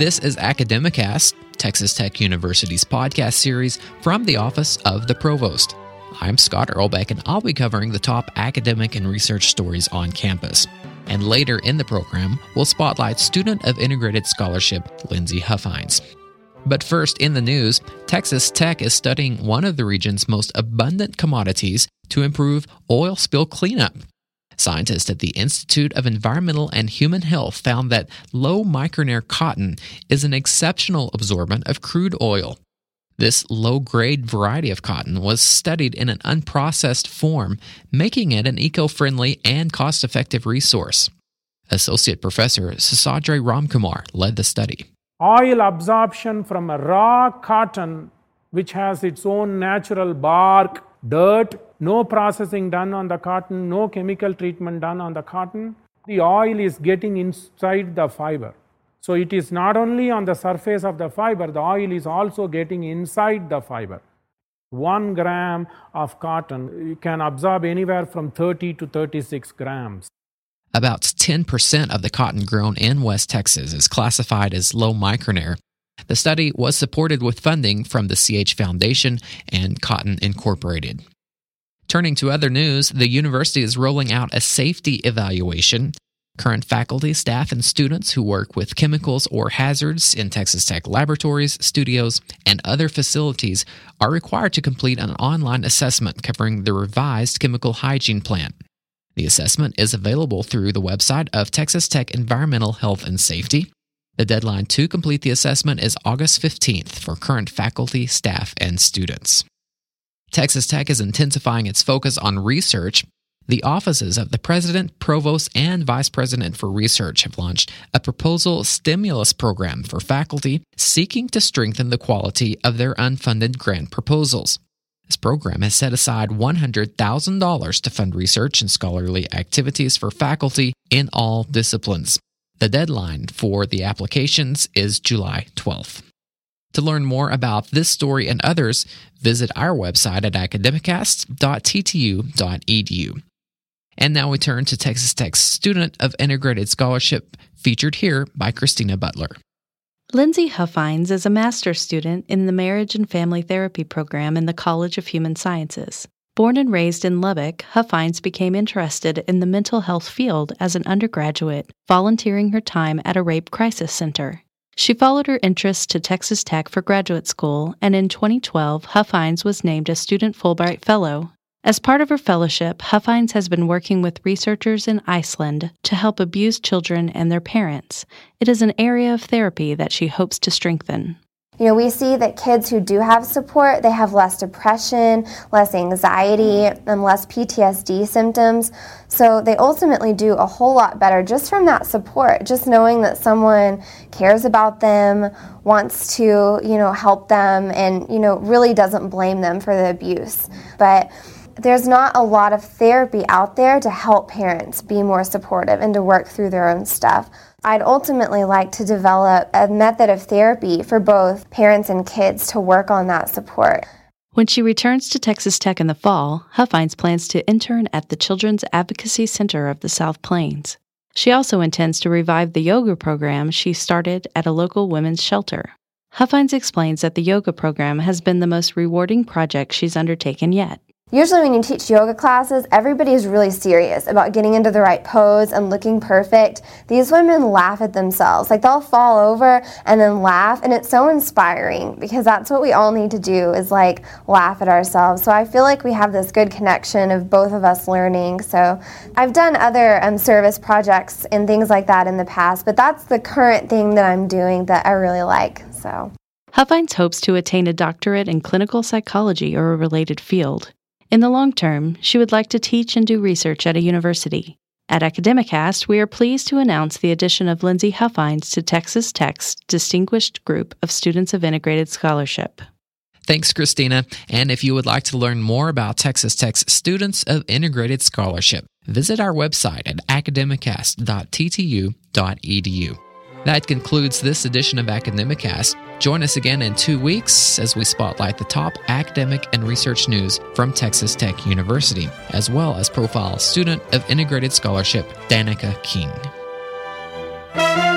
This is Academicast, Texas Tech University's podcast series from the Office of the Provost. I'm Scott Earlbeck, and I'll be covering the top academic and research stories on campus. And later in the program, we'll spotlight student of integrated scholarship, Lindsay Huffines. But first, in the news, Texas Tech is studying one of the region's most abundant commodities to improve oil spill cleanup. Scientists at the Institute of Environmental and Human Health found that low micronair cotton is an exceptional absorbent of crude oil. This low-grade variety of cotton was studied in an unprocessed form, making it an eco-friendly and cost-effective resource. Associate Professor Seshadri Ramkumar led the study. Oil absorption from a raw cotton, which has its own natural bark, dirt, no processing done on the cotton, no chemical treatment done on the cotton. The oil is getting inside the fiber. So it is not only on the surface of the fiber, the oil is also getting inside the fiber. 1 gram of cotton can absorb anywhere from 30 to 36 grams. About 10% of the cotton grown in West Texas is classified as low micronair. The study was supported with funding from the CH Foundation and Cotton Incorporated. Turning to other news, the university is rolling out a safety evaluation. Current faculty, staff, and students who work with chemicals or hazards in Texas Tech laboratories, studios, and other facilities are required to complete an online assessment covering the revised chemical hygiene plan. The assessment is available through the website of Texas Tech Environmental Health and Safety. The deadline to complete the assessment is August 15th for current faculty, staff, and students. Texas Tech is intensifying its focus on research. The offices of the President, Provost, and Vice President for Research have launched a proposal stimulus program for faculty seeking to strengthen the quality of their unfunded grant proposals. This program has set aside $100,000 to fund research and scholarly activities for faculty in all disciplines. The deadline for the applications is July 12th. To learn more about this story and others, visit our website at academicast.ttu.edu. And now we turn to Texas Tech's Student of Integrated Scholarship, featured here by Christina Butler. Lindsay Huffines is a master's student in the Marriage and Family Therapy program in the College of Human Sciences. Born and raised in Lubbock, Huffines became interested in the mental health field as an undergraduate, volunteering her time at a rape crisis center. She followed her interests to Texas Tech for graduate school, and in 2012, Huffines was named a Student Fulbright Fellow. As part of her fellowship, Huffines has been working with researchers in Iceland to help abused children and their parents. It is an area of therapy that she hopes to strengthen. We see that kids who do have support, they have less depression, less anxiety, and less PTSD symptoms. So they ultimately do a whole lot better just from that support, just knowing that someone cares about them, wants to, help them, and, really doesn't blame them for the abuse. But there's not a lot of therapy out there to help parents be more supportive and to work through their own stuff. I'd ultimately like to develop a method of therapy for both parents and kids to work on that support. When she returns to Texas Tech in the fall, Huffines plans to intern at the Children's Advocacy Center of the South Plains. She also intends to revive the yoga program she started at a local women's shelter. Huffines explains that the yoga program has been the most rewarding project she's undertaken yet. Usually when you teach yoga classes, everybody is really serious about getting into the right pose and looking perfect. These women laugh at themselves. They'll fall over and then laugh, and it's so inspiring because that's what we all need to do is laugh at ourselves. So I feel like we have this good connection of both of us learning. So I've done other service projects and things like that in the past, but that's the current thing that I'm doing that I really like. So Huffines hopes to attain a doctorate in clinical psychology or a related field. In the long term, she would like to teach and do research at a university. At Academicast, we are pleased to announce the addition of Lindsay Huffines to Texas Tech's distinguished group of Students of Integrated Scholarship. Thanks, Christina. And if you would like to learn more about Texas Tech's Students of Integrated Scholarship, visit our website at academicast.ttu.edu. That concludes this edition of Academicast. Join us again in 2 weeks as we spotlight the top academic and research news from Texas Tech University, as well as profile student of integrated scholarship Danica King.